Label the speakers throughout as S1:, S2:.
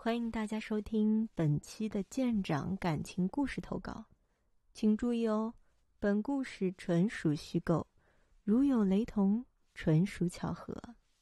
S1: 欢迎大家收听本期的舰长感情故事投稿，请注意哦，本故事纯属虚构，如有雷同，纯属巧合。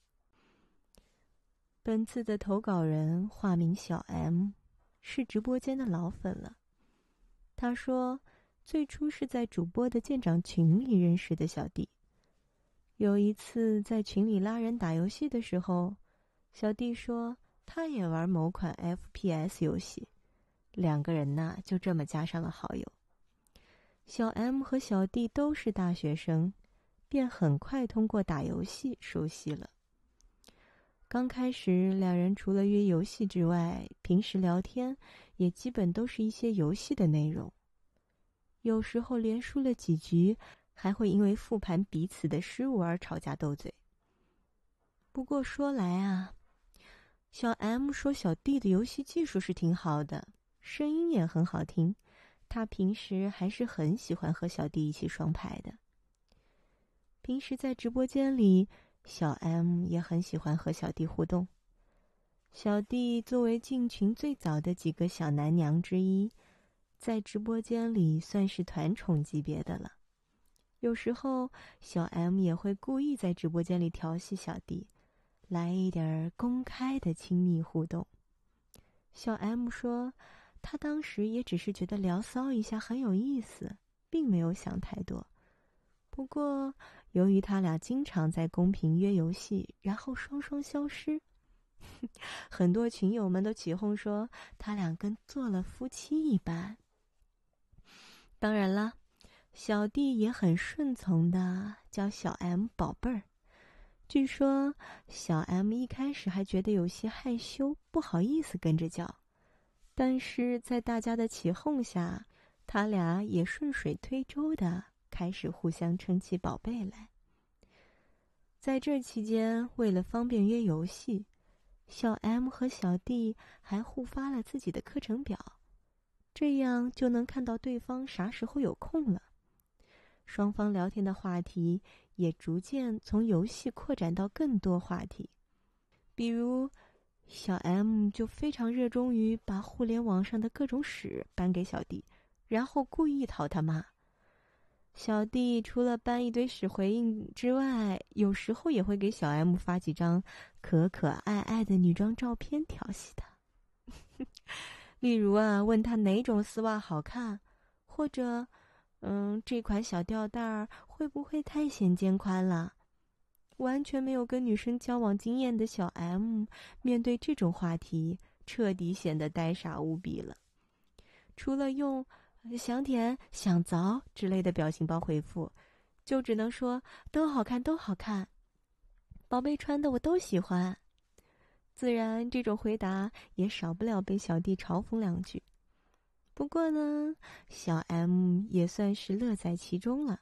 S1: 本次的投稿人化名小 M， 是直播间的老粉了。他说，最初是在主播的舰长群里认识的小弟。有一次在群里拉人打游戏的时候，小弟说他也玩某款 FPS 游戏，两个人呢就这么加上了好友。小 M 和小弟都是大学生，便很快通过打游戏熟悉了。刚开始两人除了约游戏之外，平时聊天也基本都是一些游戏的内容，有时候连输了几局，还会因为复盘彼此的失误而吵架斗嘴。不过说来啊，小 M 说小弟的游戏技术是挺好的，声音也很好听，他平时还是很喜欢和小弟一起双排的。平时在直播间里，小 M 也很喜欢和小弟互动。小弟作为进群最早的几个小男娘之一，在直播间里算是团宠级别的了。有时候小 M 也会故意在直播间里调戏小弟，来一点公开的亲密互动。小 M 说，他当时也只是觉得聊骚一下很有意思，并没有想太多。不过由于他俩经常在公屏约游戏，然后双双消失，很多群友们都起哄说他俩跟做了夫妻一般。当然了，小弟也很顺从的叫小 M 宝贝儿。据说小 M 一开始还觉得有些害羞，不好意思跟着叫，但是在大家的起哄下，他俩也顺水推舟的开始互相称起宝贝来。在这期间，为了方便约游戏，小 M 和小弟还互发了自己的课程表，这样就能看到对方啥时候有空了。双方聊天的话题也逐渐从游戏扩展到更多话题，比如小 M 就非常热衷于把互联网上的各种屎搬给小弟，然后故意讨他骂。小弟除了搬一堆屎回应之外，有时候也会给小 M 发几张可可爱爱的女装照片调戏他。例如啊，问他哪种丝袜好看，或者这款小吊带儿会不会太显肩宽了？完全没有跟女生交往经验的小 M， 面对这种话题，彻底显得呆傻无比了。除了用想舔、想凿之类的表情包回复，就只能说都好看，都好看，宝贝穿的我都喜欢。自然，这种回答也少不了被小弟嘲讽两句。不过呢，小 M 也算是乐在其中了。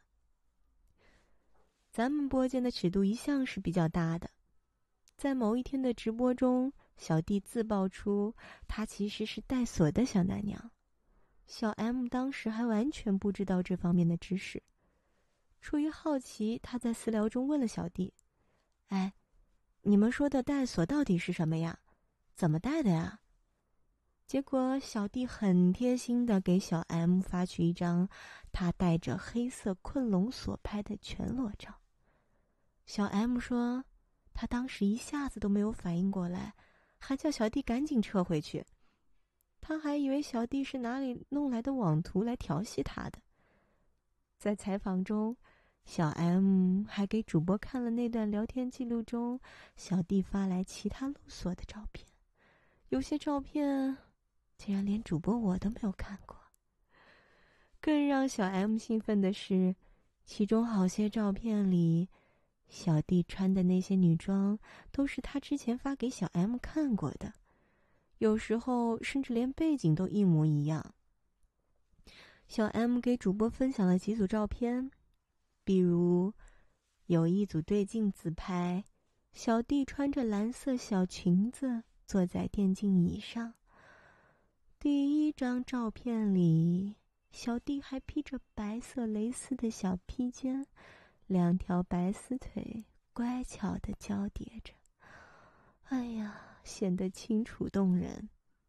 S1: 咱们播间的尺度一向是比较大的，在某一天的直播中，小弟自曝出他其实是带锁的小男娘。小 M 当时还完全不知道这方面的知识，出于好奇，他在私聊中问了小弟：“哎，你们说的带锁到底是什么呀？怎么带的呀？”结果小弟很贴心地给小 M 发去一张他带着黑色困龙锁拍的全裸照。小 M 说，他当时一下子都没有反应过来，还叫小弟赶紧撤回去。他还以为小弟是哪里弄来的网图来调戏他的。在采访中，小 M 还给主播看了那段聊天记录中小弟发来其他露锁的照片，有些照片竟然连主播我都没有看过。更让小 M 兴奋的是，其中好些照片里，小弟穿的那些女装都是他之前发给小 M 看过的，有时候甚至连背景都一模一样。小 M 给主播分享了几组照片，比如有一组对镜自拍，小弟穿着蓝色小裙子坐在电竞椅上。第一张照片里，小弟还披着白色蕾丝的小披肩，两条白丝腿乖巧地交叠着，哎呀，显得清楚动人。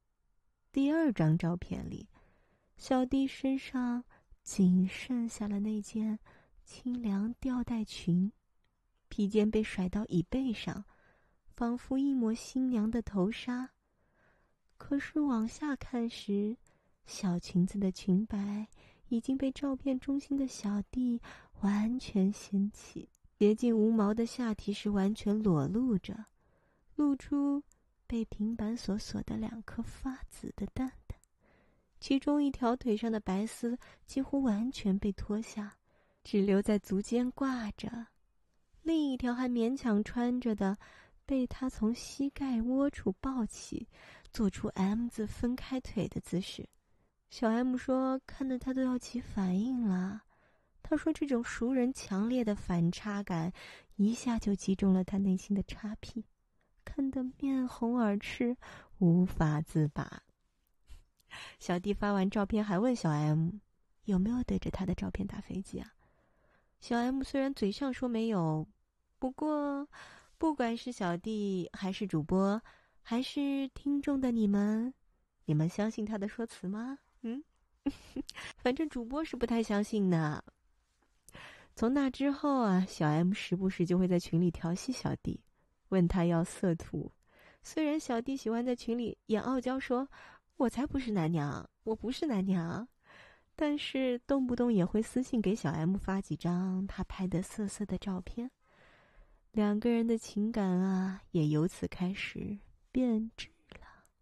S1: 第2张照片里，小弟身上仅剩下了那件清凉吊带裙，披肩被甩到椅背上，仿佛一抹新娘的头纱。可是往下看时，小裙子的裙摆已经被照片中心的小弟完全掀起，接近无毛的下体是完全裸露着，露出被平板锁锁的2颗发紫的蛋蛋，其中一条腿上的白丝几乎完全被脱下，只留在足尖挂着，另一条还勉强穿着的被他从膝盖窝处抱起，做出 M 字分开腿的姿势。小 M 说看得他都要起反应了。他说这种熟人强烈的反差感一下就击中了他内心的叉 P， 看得面红耳赤，无法自拔。小弟发完照片还问小 M 有没有对着他的照片打飞机啊？小 M 虽然嘴上说没有，不过不管是小弟还是主播还是听众的你们相信他的说辞吗？反正主播是不太相信呢。从那之后啊，小 M 时不时就会在群里调戏小弟，问他要色图。虽然小弟喜欢在群里演傲娇说我才不是男娘，我不是男娘，但是动不动也会私信给小 M 发几张他拍的色色的照片。2个人的情感啊，也由此开始变质了。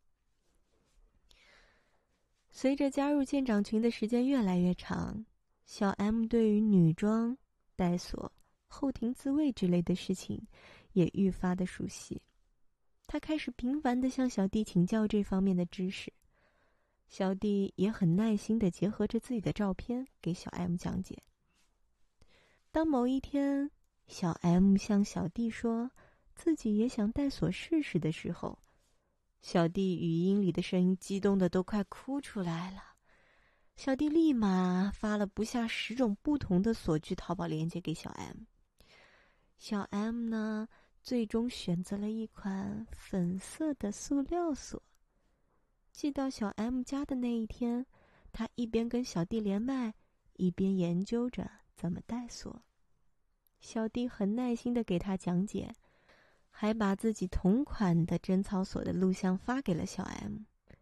S1: 随着加入舰长群的时间越来越长，小 M 对于女装、带锁、后庭自慰之类的事情也愈发的熟悉。他开始频繁地向小弟请教这方面的知识，小弟也很耐心地结合着自己的照片给小 M 讲解。当某一天，小 M 向小弟说自己也想带锁试试的时候，小弟语音里的声音激动的都快哭出来了。小弟立马发了不下10种不同的锁具淘宝链接给小 M。 小 M 呢，最终选择了一款粉色的塑料锁。寄到小 M 家的那一天，他一边跟小弟连麦，一边研究着怎么带锁。小弟很耐心地给他讲解，还把自己同款的贞操锁的录像发给了小 M。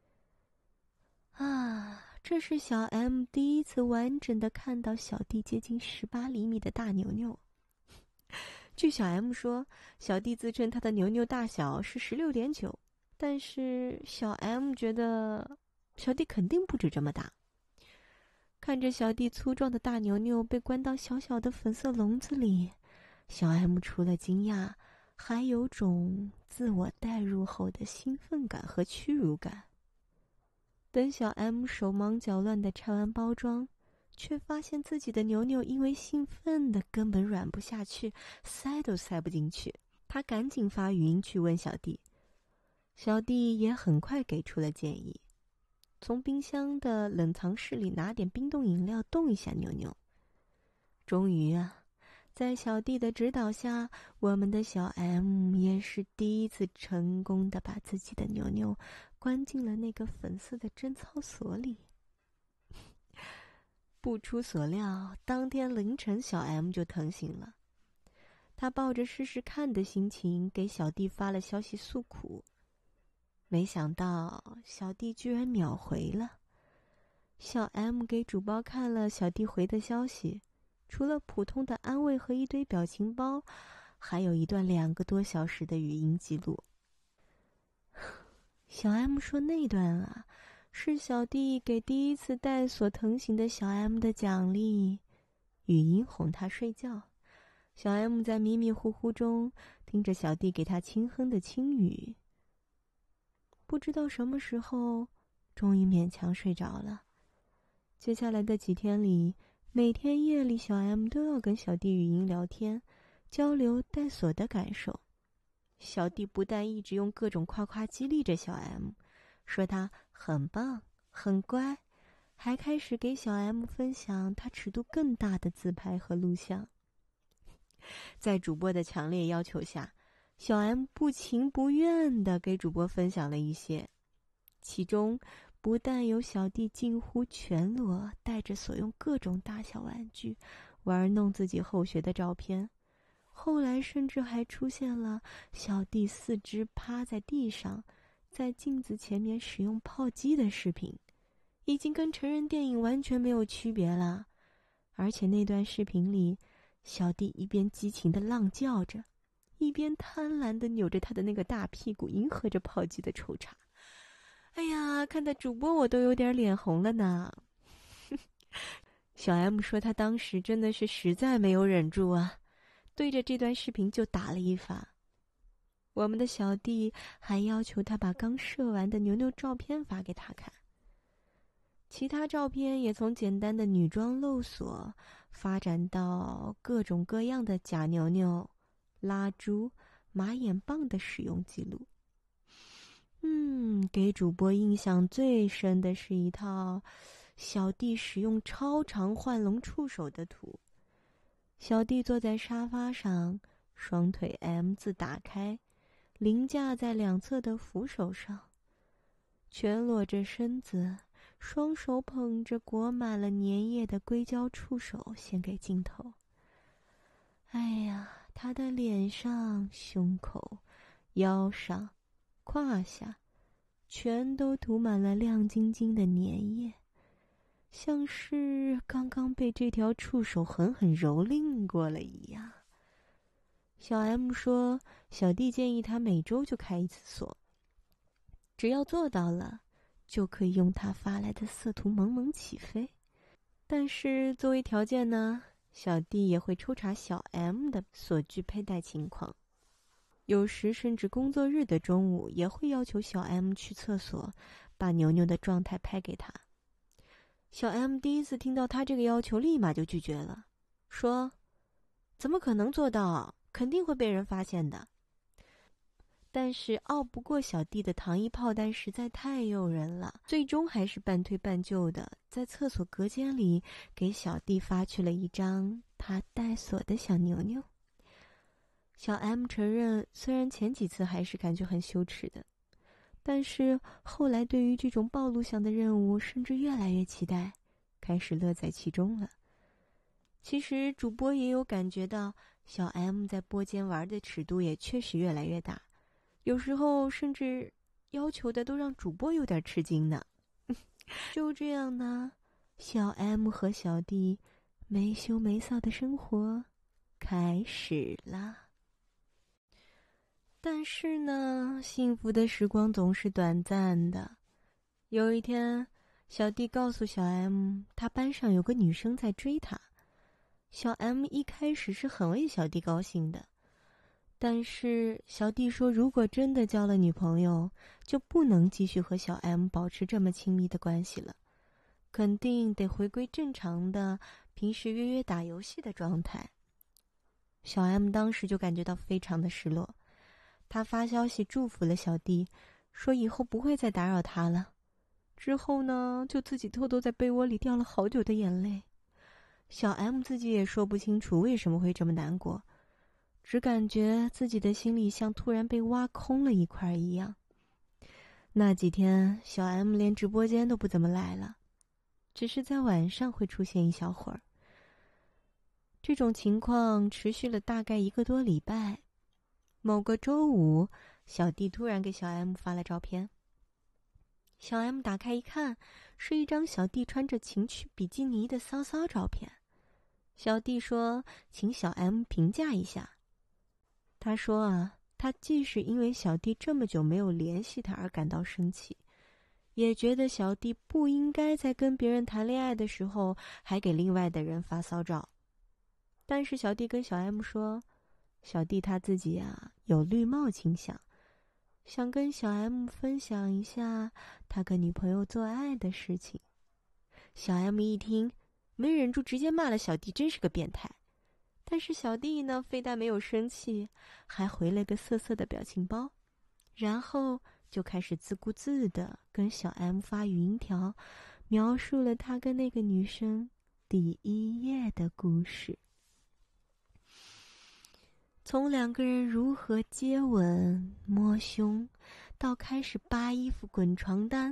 S1: 这是小 M 第一次完整地看到小弟接近18厘米的大牛牛。据小 M 说，小弟自称他的牛牛大小是 16.9， 但是小 M 觉得小弟肯定不止这么大。看着小弟粗壮的大牛牛被关到小小的粉色笼子里，小 M 除了惊讶，还有种自我代入后的兴奋感和屈辱感。等小 M 手忙脚乱地拆完包装，却发现自己的牛牛因为兴奋的根本软不下去，塞都塞不进去。他赶紧发语音去问小弟，小弟也很快给出了建议，从冰箱的冷藏室里拿点冰冻饮料冻一下牛牛。终于啊，在小弟的指导下，我们的小 M 也是第一次成功地把自己的牛牛关进了那个粉色的贞操锁里。不出所料，当天凌晨小 M 就疼醒了。他抱着试试看的心情给小弟发了消息诉苦，没想到小弟居然秒回了。小 M 给主播看了小弟回的消息，除了普通的安慰和一堆表情包，还有一段2个多小时的语音记录。小 M 说那段啊，是小弟给第一次带锁疼醒的小 M 的奖励，语音哄他睡觉。小 M 在迷迷糊糊中听着小弟给他轻哼的轻语，不知道什么时候终于勉强睡着了。接下来的几天里，每天夜里小 M 都要跟小弟语音聊天，交流带锁的感受。小弟不但一直用各种夸夸激励着小 M， 说他很棒很乖，还开始给小 M 分享他尺度更大的自拍和录像。在主播的强烈要求下，小 M 不情不愿地给主播分享了一些，其中不但有小弟近乎全裸，带着所用各种大小玩具玩弄自己后学的照片，后来甚至还出现了小弟四肢趴在地上，在镜子前面使用炮击的视频，已经跟成人电影完全没有区别了。而且那段视频里，小弟一边激情地浪叫着，一边贪婪地扭着他的那个大屁股，迎合着炮击的抽插。哎呀，看到主播我都有点脸红了呢。小 M 说他当时真的是实在没有忍住啊，对着这段视频就打了一发。我们的小弟还要求他把刚射完的牛牛照片发给他看。其他照片也从简单的女装露锁发展到各种各样的假牛牛、拉珠、马眼棒的使用记录。给主播印象最深的是一套小弟使用超长幻龙触手的图。小弟坐在沙发上，双腿 M 字打开，凌架在两侧的扶手上，全裸着身子，双手捧着裹满了粘液的硅胶触手献给镜头。哎呀，他的脸上、胸口、腰上、胯下全都涂满了亮晶晶的粘液，像是刚刚被这条触手狠狠蹂躏过了一样。小 M 说，小弟建议他每周就开一次锁，只要做到了，就可以用他发来的色图萌萌起飞。但是作为条件呢，小弟也会抽查小 M 的锁具佩戴情况。有时甚至工作日的中午也会要求小 M 去厕所，把牛牛的状态拍给他。小 M 第一次听到他这个要求，立马就拒绝了，说：“怎么可能做到？肯定会被人发现的。”但是拗不过小弟的糖衣炮弹实在太诱人了，最终还是半推半就的，在厕所隔间里给小弟发去了一张他带锁的小牛牛。小 M 承认，虽然前几次还是感觉很羞耻的，但是后来对于这种暴露项的任务甚至越来越期待，开始乐在其中了。其实主播也有感觉到，小 M 在播间玩的尺度也确实越来越大，有时候甚至要求的都让主播有点吃惊呢。就这样呢，小 M 和小弟没羞没臊的生活开始了。但是呢，幸福的时光总是短暂的。有一天，小弟告诉小 M， 他班上有个女生在追他。小 M 一开始是很为小弟高兴的，但是小弟说，如果真的交了女朋友，就不能继续和小 M 保持这么亲密的关系了，肯定得回归正常的平时约约打游戏的状态。小 M 当时就感觉到非常的失落，他发消息祝福了小弟，说以后不会再打扰他了。之后呢，就自己偷偷在被窝里掉了好久的眼泪。小 M 自己也说不清楚为什么会这么难过，只感觉自己的心里像突然被挖空了一块一样。那几天，小 M 连直播间都不怎么来了，只是在晚上会出现一小会儿。这种情况持续了大概1个多礼拜。某个周五，小弟突然给小 M 发了照片。小 M 打开一看，是一张小弟穿着情趣比基尼的骚骚照片。小弟说，请小 M 评价一下。他说啊，他既是因为小弟这么久没有联系他而感到生气，也觉得小弟不应该在跟别人谈恋爱的时候还给另外的人发骚照。但是小弟跟小 M 说，小弟他自己啊有绿帽倾向，想跟小 M 分享一下他跟女朋友做爱的事情。小 M 一听，没忍住直接骂了小弟真是个变态。但是小弟呢，非但没有生气，还回了个瑟瑟的表情包，然后就开始自顾自的跟小 M 发语音条，描述了他跟那个女生第一夜的故事。从2个人如何接吻、摸胸，到开始扒衣服、滚床单，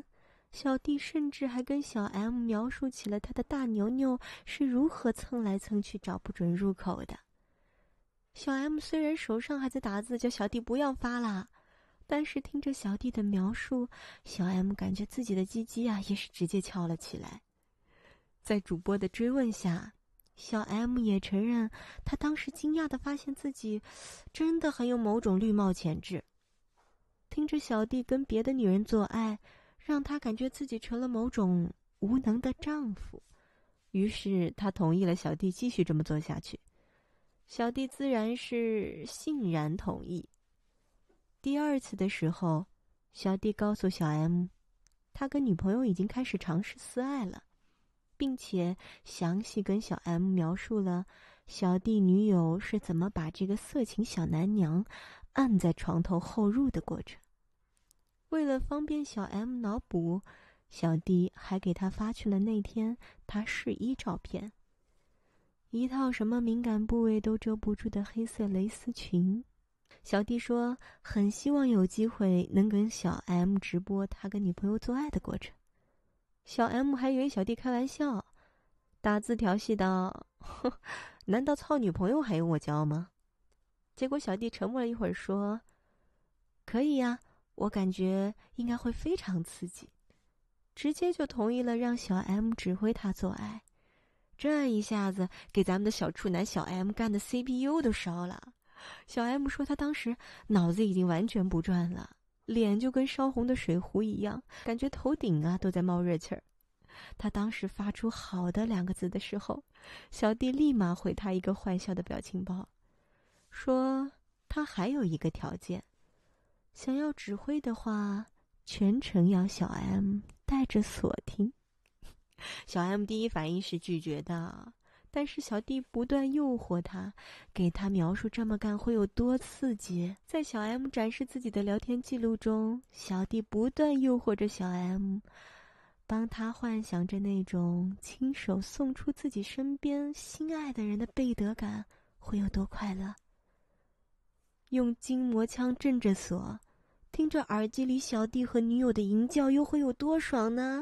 S1: 小弟甚至还跟小 M 描述起了他的大牛牛是如何蹭来蹭去找不准入口的。小 M 虽然手上还在打字叫小弟不要发啦，但是听着小弟的描述，小 M 感觉自己的鸡鸡啊也是直接翘了起来。在主播的追问下，小 M 也承认他当时惊讶地发现自己真的很有某种绿帽潜质。听着小弟跟别的女人做爱，让他感觉自己成了某种无能的丈夫，于是他同意了小弟继续这么做下去。小弟自然是欣然同意。第二次的时候，小弟告诉小 M， 他跟女朋友已经开始尝试私爱了，并且详细跟小 M 描述了小弟女友是怎么把这个色情小男娘按在床头后入的过程。为了方便小 M 脑补，小弟还给他发去了那天他试衣照片，一套什么敏感部位都遮不住的黑色蕾丝裙。小弟说很希望有机会能跟小 M 直播他跟女朋友做爱的过程。小 M 还以为小弟开玩笑，打字调戏道：难道操女朋友还用我教吗？结果小弟沉默了一会儿说：可以呀，我感觉应该会非常刺激，直接就同意了让小 M 指挥他做爱。这一下子给咱们的小处男小 M 干的 CPU 都烧了。小 M 说他当时脑子已经完全不转了，脸就跟烧红的水壶一样，感觉头顶啊都在冒热气儿。他当时发出好的2个字的时候，小弟立马回他一个坏笑的表情包，说他还有一个条件，想要指挥的话，全程要小 M 带着锁听。小 M 第一反应是拒绝的，但是小弟不断诱惑他，给他描述这么干会有多刺激。在小 M 展示自己的聊天记录中，小弟不断诱惑着小 M， 帮他幻想着那种亲手送出自己身边心爱的人的背德感会有多快乐。用筋膜枪镇着锁，听着耳机里小弟和女友的淫叫又会有多爽呢？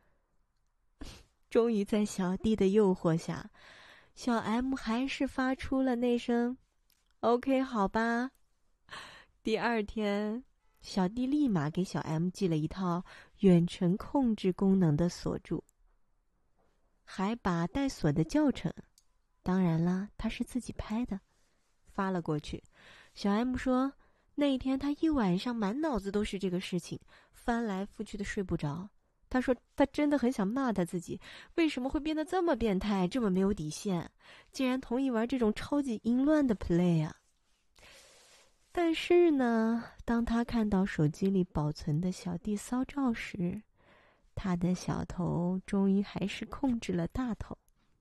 S1: 终于在小弟的诱惑下，小 M 还是发出了那声 OK 好吧。第二天，小弟立马给小 M 寄了一套远程控制功能的锁柱，还把带锁的教程，当然啦，他是自己拍的，发了过去。小 M 说那天他一晚上满脑子都是这个事情，翻来覆去的睡不着。他说他真的很想骂他自己，为什么会变得这么变态，这么没有底线，竟然同意玩这种超级淫乱的 play 啊。但是呢，当他看到手机里保存的小弟骚照时，他的小头终于还是控制了大头。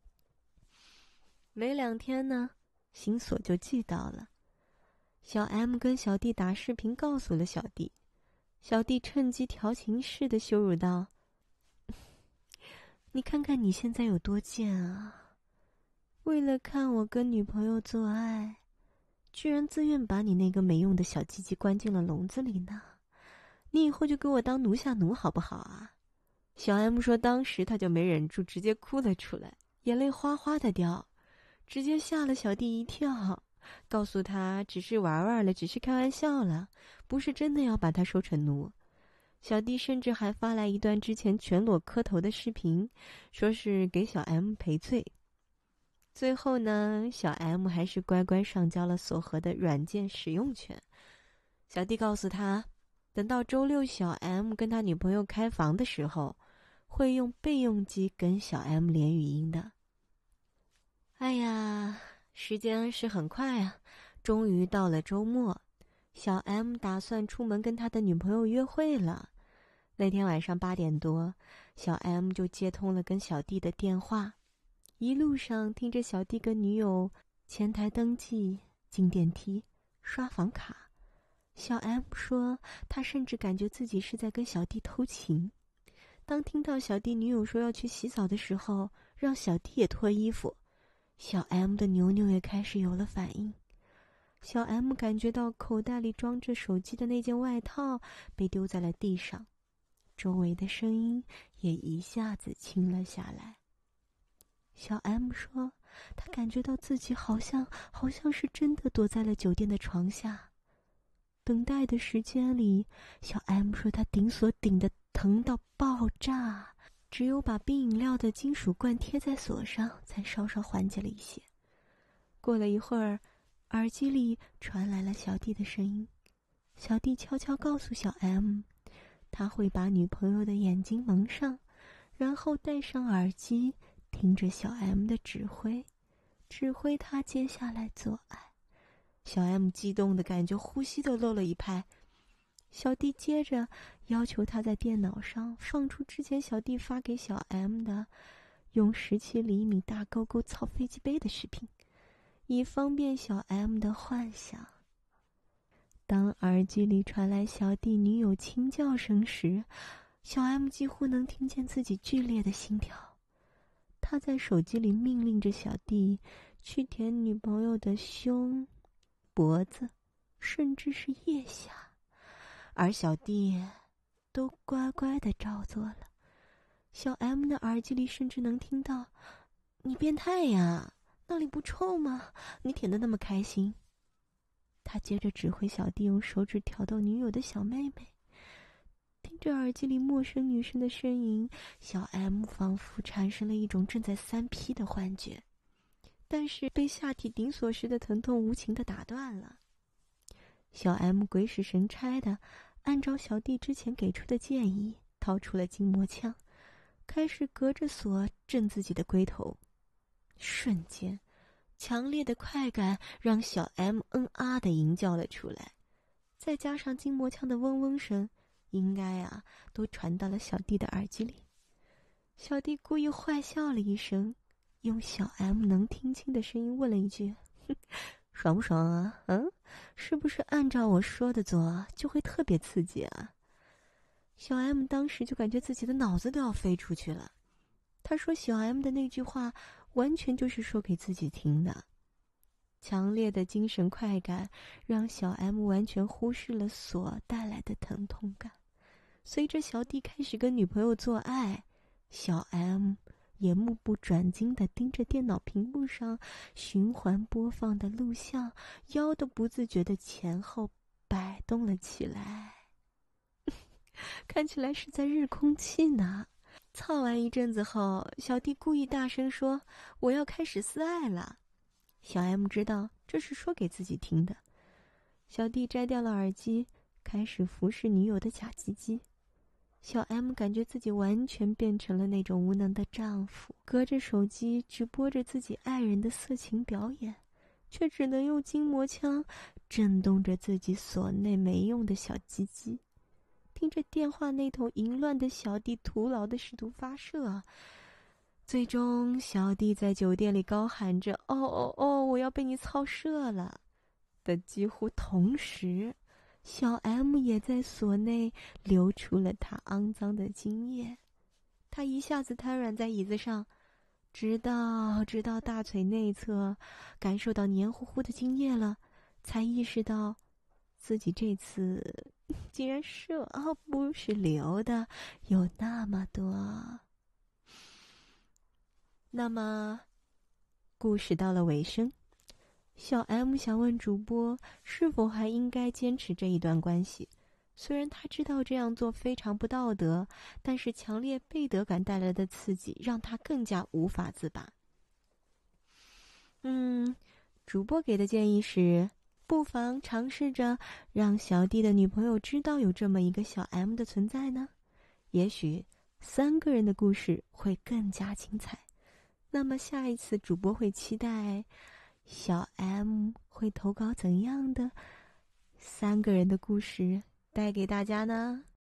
S1: 没2天呢，新锁就寄到了。小 M 跟小弟打视频告诉了小弟，小弟趁机调情式的羞辱道：你看看你现在有多贱啊，为了看我跟女朋友做爱，居然自愿把你那个没用的小鸡鸡关进了笼子里呢，你以后就给我当奴下奴好不好啊？小 M 说当时他就没忍住，直接哭了出来，眼泪哗哗的掉，直接吓了小弟一跳，告诉他只是玩玩了，只是开玩笑了，不是真的要把他收成奴。小弟甚至还发来一段之前全裸磕头的视频，说是给小 M 赔罪。最后呢，小 M 还是乖乖上交了锁核的软件使用权。小弟告诉他，等到周6小 M 跟他女朋友开房的时候，会用备用机跟小 M 连语音的。哎呀，时间是很快啊，终于到了周末，小 M 打算出门跟他的女朋友约会了。那天晚上8点多，小 M 就接通了跟小弟的电话，一路上听着小弟跟女友前台登记、进电梯、刷房卡。小 M 说他甚至感觉自己是在跟小弟偷情。当听到小弟女友说要去洗澡的时候，让小弟也脱衣服，小 M 的牛牛也开始有了反应。小 M 感觉到口袋里装着手机的那件外套被丢在了地上， 周围的声音也一下子轻了下来。小 M 说，她感觉到自己好像是真的躲在了酒店的床下。等待的时间里，小 M 说她顶锁顶得疼到爆炸，只有把冰饮料的金属罐贴在锁上，才稍稍缓解了一些。过了一会儿，耳机里传来了小弟的声音。小弟悄悄告诉小 M， 他会把女朋友的眼睛蒙上，然后戴上耳机，听着小 M 的指挥他接下来做爱。小 M 激动的感觉呼吸都漏了一拍。小弟接着要求他在电脑上放出之前小弟发给小 M 的用17厘米大勾勾操飞机杯的视频，以方便小 M 的幻想。当耳机里传来小弟女友轻叫声时，小 M 几乎能听见自己剧烈的心跳。他在手机里命令着小弟去舔女朋友的胸、脖子，甚至是腋下，而小弟都乖乖地照做了。小 M 的耳机里甚至能听到：“你变态呀，那里不臭吗？你舔得那么开心。”他接着指挥小弟用手指挑逗女友的小妹妹。听着耳机里陌生女生的呻吟，小 M 仿佛产生了一种正在3P 的幻觉，但是被下体顶锁时的疼痛无情地打断了。小 M 鬼使神差的按照小弟之前给出的建议，掏出了筋膜枪，开始隔着锁震自己的龟头。瞬间，强烈的快感让小 M 的吟叫了出来，再加上筋膜枪的嗡嗡声，应该都传到了小弟的耳机里。小弟故意坏笑了一声，用小 M 能听清的声音问了一句：“爽不爽啊？是不是按照我说的做就会特别刺激啊？”小 M 当时就感觉自己的脑子都要飞出去了。他说小 M 的那句话完全就是说给自己听的。强烈的精神快感让小 M 完全忽视了锁带来的疼痛感。随着小弟开始跟女朋友做爱，小 M 也目不转睛地盯着电脑屏幕上循环播放的录像，腰都不自觉地前后摆动了起来。看起来是在日空气呢。操完一阵子后，小弟故意大声说：“我要开始撕爱了。”小 M 知道这是说给自己听的。小弟摘掉了耳机，开始服侍女友的假鸡鸡。小 M 感觉自己完全变成了那种无能的丈夫，隔着手机直播着自己爱人的色情表演，却只能用筋膜枪震动着自己所内没用的小鸡鸡。听着电话那头淫乱的小弟徒劳的试图发射，最终小弟在酒店里高喊着“哦哦哦，我要被你操射了”的几乎同时，小 M 也在锁内流出了他肮脏的精液。他一下子瘫软在椅子上，直到大腿内侧感受到黏糊糊的精液了，才意识到自己这次竟然射不是流的有那么多。那么故事到了尾声，小 M 想问主播是否还应该坚持这一段关系。虽然他知道这样做非常不道德，但是强烈背德感带来的刺激让他更加无法自拔。主播给的建议是，不妨尝试着让小弟的女朋友知道有这么一个小 M 的存在呢。也许3个人的故事会更加精彩。那么下一次主播会期待小 M 会投稿怎样的3个人的故事带给大家呢？